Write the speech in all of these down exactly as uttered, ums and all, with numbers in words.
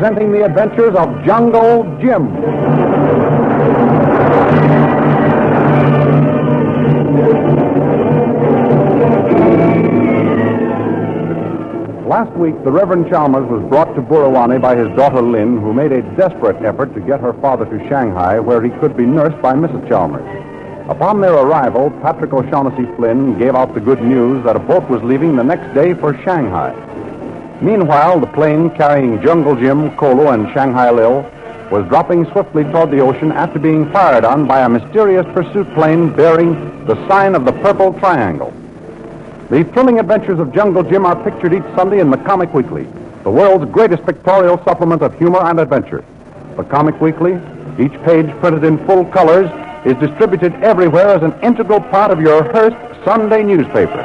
presenting the adventures of Jungle Jim. Last week, the Reverend Chalmers was brought to Burawani by his daughter Lynn, who made a desperate effort to get her father to Shanghai, where he could be nursed by Missus Chalmers. Upon their arrival, Patrick O'Shaughnessy Flynn gave out the good news that a boat was leaving the next day for Shanghai. Meanwhile, the plane carrying Jungle Jim, Kolo, and Shanghai Lil was dropping swiftly toward the ocean after being fired on by a mysterious pursuit plane bearing the sign of the Purple Triangle. The thrilling adventures of Jungle Jim are pictured each Sunday in the Comic Weekly, the world's greatest pictorial supplement of humor and adventure. The Comic Weekly, each page printed in full colors, is distributed everywhere as an integral part of your Hearst Sunday newspaper.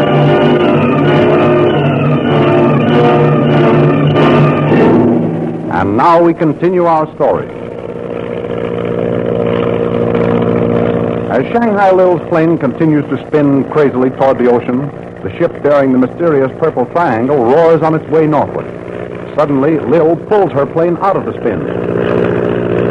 And now we continue our story. As Shanghai Lil's plane continues to spin crazily toward the ocean, the ship bearing the mysterious Purple Triangle roars on its way northward. Suddenly, Lil pulls her plane out of the spin.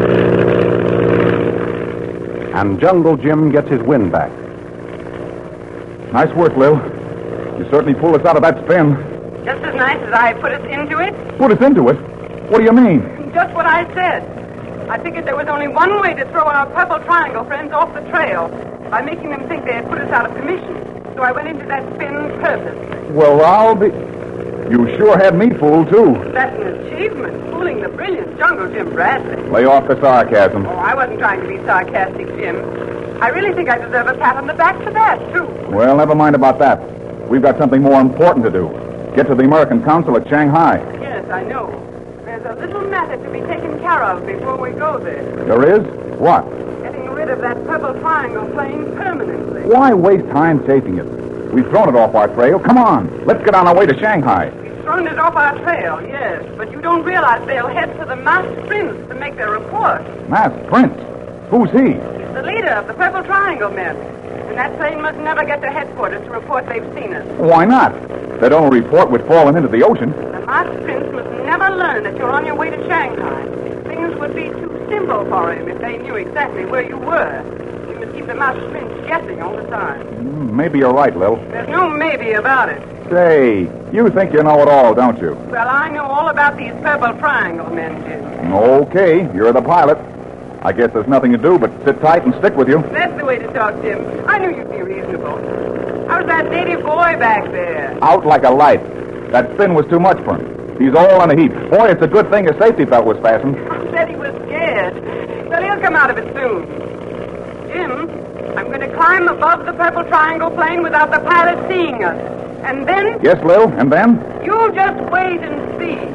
And Jungle Jim gets his wind back. Nice work, Lil. You certainly pulled us out of that spin. Just as nice as I put us into it. Put us into it? What do you mean? Just what I said. I figured there was only one way to throw our Purple Triangle friends off the trail, by making them think they had put us out of commission. So I went into that spin purpose. Well, I'll be... You sure had me fooled, too. That's an achievement, fooling the brilliant Jungle Jim Bradley. Lay off the sarcasm. Oh, I wasn't trying to be sarcastic, Jim. I really think I deserve a pat on the back for that, too. Well, never mind about that. We've got something more important to do. Get to the American Consul at Shanghai. Yes, I know. There's a little matter to be taken care of before we go there. There is? What? Getting rid of that Purple Triangle plane permanently. Why waste time chasing it? We've thrown it off our trail. Come on. Let's get on our way to Shanghai. We've thrown it off our trail, yes. But you don't realize they'll head for the Masked Prince to make their report. Masked Prince? Who's he? He's the leader of the Purple Triangle men. And that plane must never get to headquarters to report they've seen us. Why not? That only report would fall into the ocean. The Masked Prince must never learn that you're on your way to Shanghai. Things would be too simple for him if they knew exactly where you were. You must keep the Masked Prince guessing all the time. Mm, maybe you're right, Lil. There's no maybe about it. Say, you think you know it all, don't you? Well, I know all about these Purple Triangle men, Jim. Okay, you're the pilot. I guess there's nothing to do but sit tight and stick with you. That's the way to talk, Jim. I knew you'd be reasonable. How's that native boy back there? Out like a light. That spin was too much for him. He's all on a heap. Boy, it's a good thing his safety belt was fastened. I said he was scared. Well, he'll come out of it soon. Jim, I'm going to climb above the Purple Triangle plane without the pilot seeing us. And then... Yes, Lil, and then? You'll just wait and see.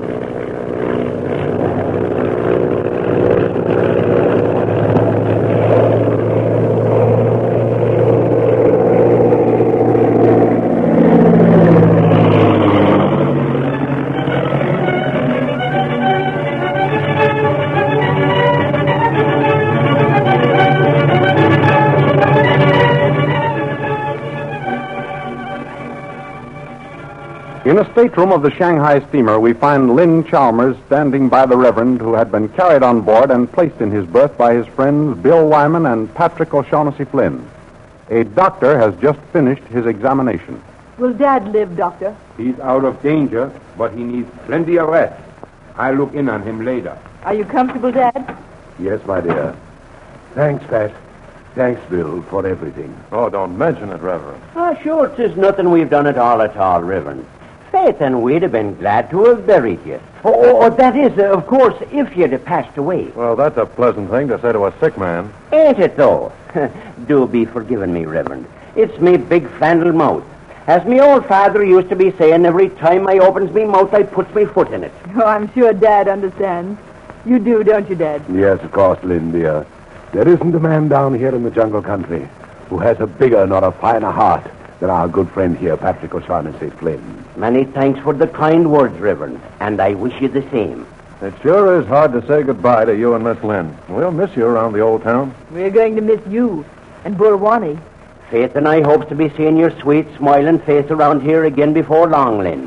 In a stateroom of the Shanghai steamer, we find Lynn Chalmers standing by the Reverend, who had been carried on board and placed in his berth by his friends Bill Wyman and Patrick O'Shaughnessy Flynn. A doctor has just finished his examination. Will Dad live, Doctor? He's out of danger, but he needs plenty of rest. I'll look in on him later. Are you comfortable, Dad? Yes, my dear. Thanks, Pat. Thanks, Bill, for everything. Oh, don't mention it, Reverend. Oh, sure, 'tis nothing we've done at all at all, Reverend. Faith, and we'd have been glad to have buried you. Oh, oh, oh that is, uh, of course, if you'd have passed away. Well, that's a pleasant thing to say to a sick man. Ain't it, though? Do be forgiving me, Reverend. It's me big fandle mouth. As me old father used to be saying, every time I opens me mouth, I puts me foot in it. Oh, I'm sure Dad understands. You do, don't you, Dad? Yes, of course, Lynn, dear. There isn't a man down here in the jungle country who has a bigger nor a finer heart than our good friend here, Patrick O'Shaughnessy Flynn. Many thanks for the kind words, Reverend, and I wish you the same. It sure is hard to say goodbye to you and Miss Lynn. We'll miss you around the old town. We're going to miss you and Burawani. Faith and I hopes to be seeing your sweet, smiling face around here again before long, Lynn.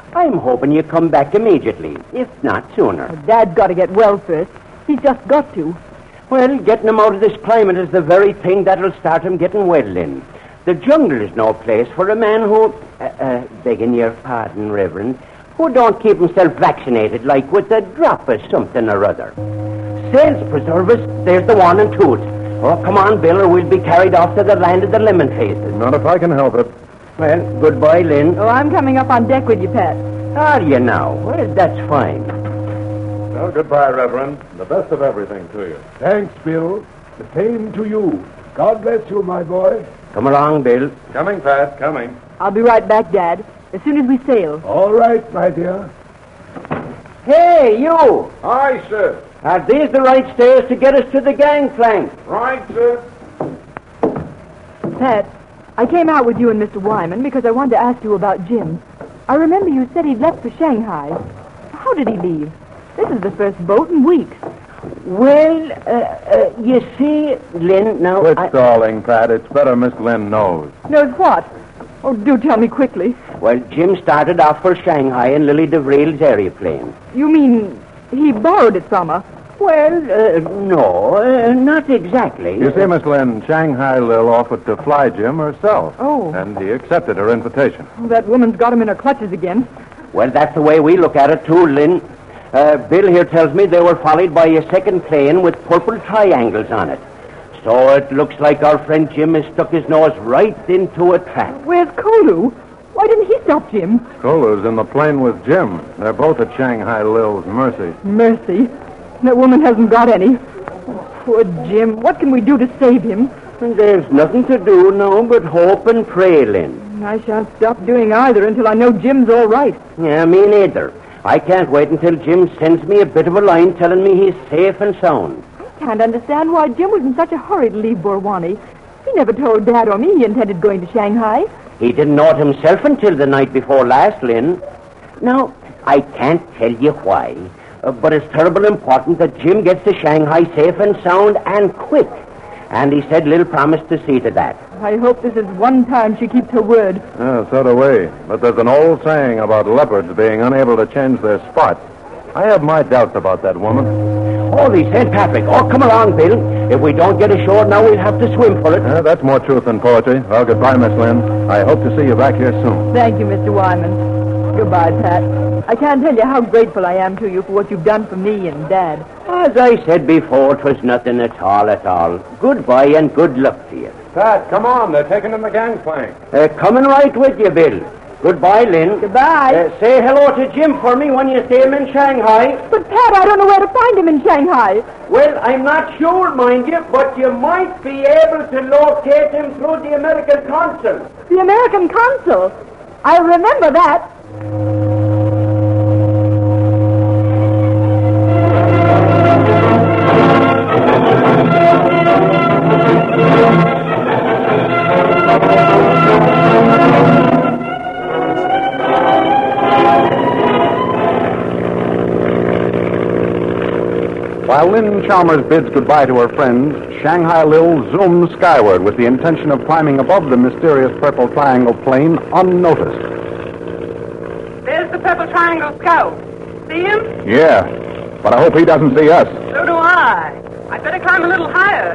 I'm hoping you come back immediately, if not sooner. Dad's got to get well first. He's just got to. Well, getting him out of this climate is the very thing that'll start him getting well, Lynn. The jungle is no place for a man who, uh, uh, begging your pardon, Reverend, who don't keep himself vaccinated, like with a drop of something or other. Sales preservers, there's the one and tooth. Oh, come on, Bill, or we'll be carried off to the land of the lemon faces. Not if I can help it. Well, goodbye, Lynn. Oh, I'm coming up on deck with you, Pat. Are you now? Well, that's fine. Well, goodbye, Reverend. The best of everything to you. Thanks, Bill. The same to you. God bless you, my boy. Come along, Bill. Coming, Pat, coming. I'll be right back, Dad, as soon as we sail. All right, my dear. Hey, you! Aye, sir. Are these the right stairs to get us to the gangplank? Right, sir. Pat, I came out with you and Mister Wyman because I wanted to ask you about Jim. I remember you said he'd left for Shanghai. How did he leave? This is the first boat in weeks. Well, uh, uh, you see, Lynn, now... Quit I... stalling, Pat. It's better Miss Lynn knows. Knows what? Oh, do tell me quickly. Well, Jim started off for Shanghai in Lily DeVriel's aeroplane. You mean he borrowed it from her? Well, uh, no, uh, not exactly. You see, Miss Lynn, Shanghai Lil offered to fly Jim herself. Oh. And he accepted her invitation. Oh, that woman's got him in her clutches again. Well, that's the way we look at it, too, Lynn. Uh, Bill here tells me they were followed by a second plane with purple triangles on it. So it looks like our friend Jim has stuck his nose right into a trap. Where's Kolu? Why didn't he stop Jim? Kolu's in the plane with Jim. They're both at Shanghai Lil's mercy. Mercy. That woman hasn't got any. Oh, poor Jim. What can we do to save him? There's nothing to do now but hope and pray, Lynn. I shan't stop doing either until I know Jim's all right. Yeah, me neither. I can't wait until Jim sends me a bit of a line telling me he's safe and sound. I can't understand why Jim was in such a hurry to leave Borwani. He never told Dad or me he intended going to Shanghai. He didn't know it himself until the night before last, Lynn. Now, I can't tell you why, uh, but it's terrible important that Jim gets to Shanghai safe and sound and quick. And he said Lil promised to see to that. I hope this is one time she keeps her word. Yeah, so do we. But there's an old saying about leopards being unable to change their spot. I have my doubts about that woman. Holy Saint Patrick. Oh, come along, Bill. If we don't get ashore now, we'll have to swim for it. Yeah, that's more truth than poetry. Well, goodbye, Miss Lynn. I hope to see you back here soon. Thank you, Mister Wyman. Goodbye, Pat. I can't tell you how grateful I am to you for what you've done for me and Dad. As I said before, 'twas nothing at all at all. Goodbye and good luck to you. Pat, come on. They're taking in the gangplank. Uh, coming right with you, Bill. Goodbye, Lynn. Goodbye. Uh, say hello to Jim for me when you see him in Shanghai. But, Pat, I don't know where to find him in Shanghai. Well, I'm not sure, mind you, but you might be able to locate him through the American consul. The American consul. I remember that. While Lynn Chalmers bids goodbye to her friends, Shanghai Lil zooms skyward with the intention of climbing above the mysterious Purple Triangle plane unnoticed. There's the Purple Triangle scout. See him? Yeah, but I hope he doesn't see us. So do I. I'd better climb a little higher.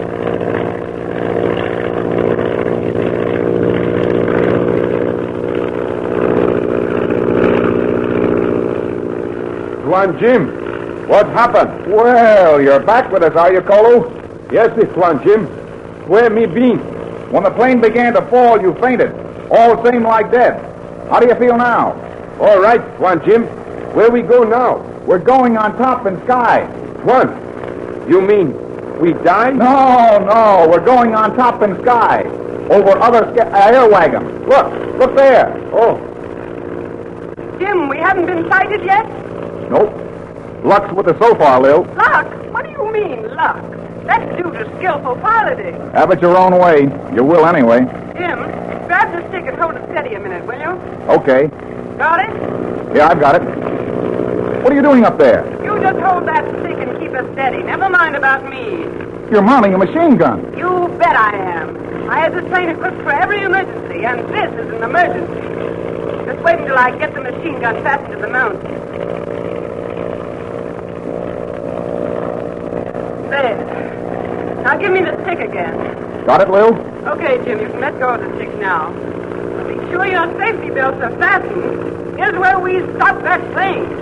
Tuan Jim. What happened? Well, you're back with us, are you, Kolu? Yes, this Tuan Jim. Where me been? When the plane began to fall, you fainted. All seemed like dead. How do you feel now? All right, Tuan Jim. Where we go now? We're going on top in sky. Tuan, you mean we die? No, no, we're going on top in sky. Over other sca- uh, air wagons. Look, look there. Oh, Jim, we haven't been sighted yet? Nope. Luck's with us so far, Lil. Luck? What do you mean, luck? That's due to skillful piloting. Have it your own way. You will anyway. Jim, grab the stick and hold it steady a minute, will you? Okay. Got it? Yeah, I've got it. What are you doing up there? You just hold that stick and keep it steady. Never mind about me. You're mounting a machine gun. You bet I am. I had this plane equipped for every emergency, and this is an emergency. The wait until I get the machine gun fastened to the mount. There. Now give me the stick again. Got it, Lil? Okay, Jim, you can let go of the stick now. But be sure your safety belts are fastened. Here's where we stop that plane.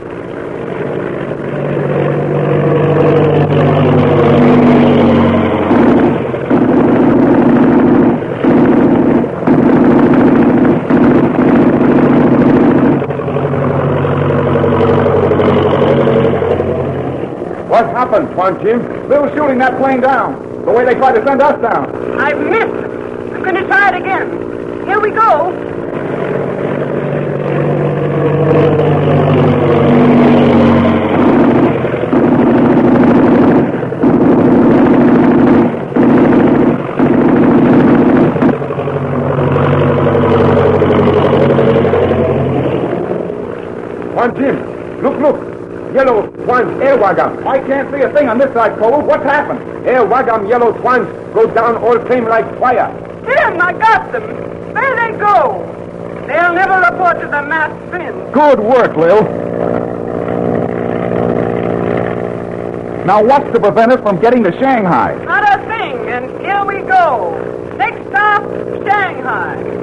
What happened, Swan Jim? They were shooting that plane down. The way they tried to send us down. I've missed. I'm going to try it again. Here we go. Swan Jim, look, look. Yellow Swan's air wagon. I can't see a thing on this side, Cole. What's happened? Air wagon, yellow Swans go down all flame like fire. Jim, I got them. There they go. They'll never report to the masked fin. Good work, Lil. Now, what's to prevent us from getting to Shanghai? Not a thing, and here we go. Next stop, Shanghai.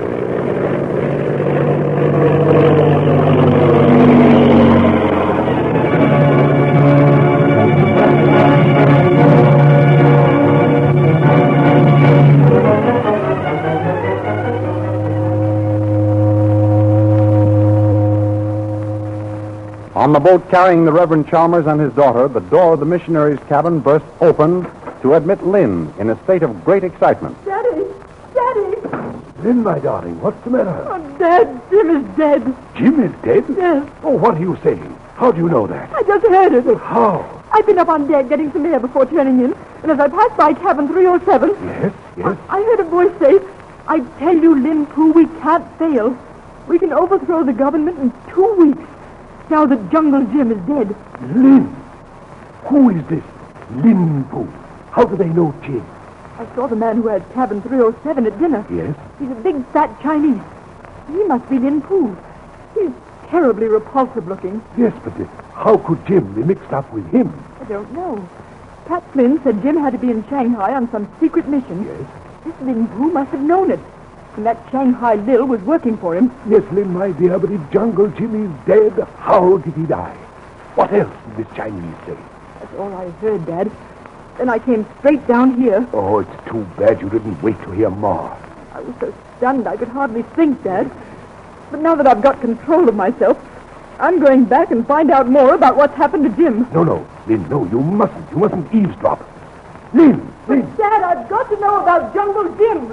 On the boat carrying the Reverend Chalmers and his daughter, the door of the missionary's cabin burst open to admit Lynn in a state of great excitement. Daddy! Daddy! Lynn, my darling, what's the matter? Oh, Dad, Jim is dead. Jim is dead? Yes. Oh, what are you saying? How do you know that? I just heard it. How? I've been up on deck getting some air before turning in, and as I passed by cabin three oh seven... Yes, yes. I, I heard a voice say, I tell you, Lin Poo, we can't fail. We can overthrow the government in two weeks. Now that Jungle Jim is dead. Lin? Who is this Lin Poo? How do they know Jim? I saw the man who had cabin three oh seven at dinner. Yes? He's a big, fat Chinese. He must be Lin Poo. He's terribly repulsive looking. Yes, but uh, how could Jim be mixed up with him? I don't know. Pat Flynn said Jim had to be in Shanghai on some secret mission. Yes? This Lin Poo must have known it. And that Shanghai Lil was working for him. Yes, Lin, my dear, but if Jungle Jim is dead, how did he die? What else did this Chinese say? That's all I heard, Dad. Then I came straight down here. Oh, it's too bad you didn't wait to hear more. I was so stunned I could hardly think, Dad. But now that I've got control of myself, I'm going back and find out more about what's happened to Jim. No, no, Lin, no, you mustn't. You mustn't eavesdrop. Lin, Lin. But, Dad, I've got to know about Jungle Jim.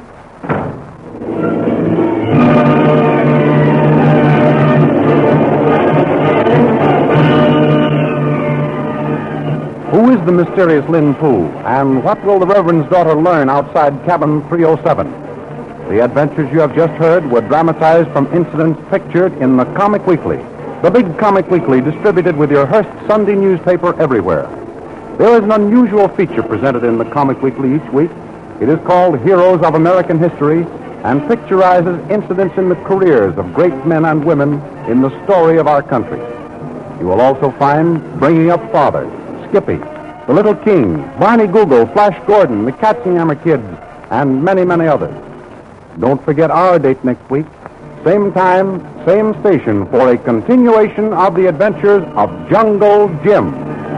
Who is the mysterious Lin Poo, and what will the Reverend's daughter learn outside cabin three oh seven? The adventures you have just heard were dramatized from incidents pictured in the Comic Weekly, the big Comic Weekly distributed with your Hearst Sunday newspaper everywhere. There is an unusual feature presented in the Comic Weekly each week. It is called Heroes of American History and picturizes incidents in the careers of great men and women in the story of our country. You will also find Bringing Up Fathers, Skippy, The Little King, Barney Google, Flash Gordon, the Katzenhammer Kids, and many, many others. Don't forget our date next week, same time, same station, for a continuation of the adventures of Jungle Jim.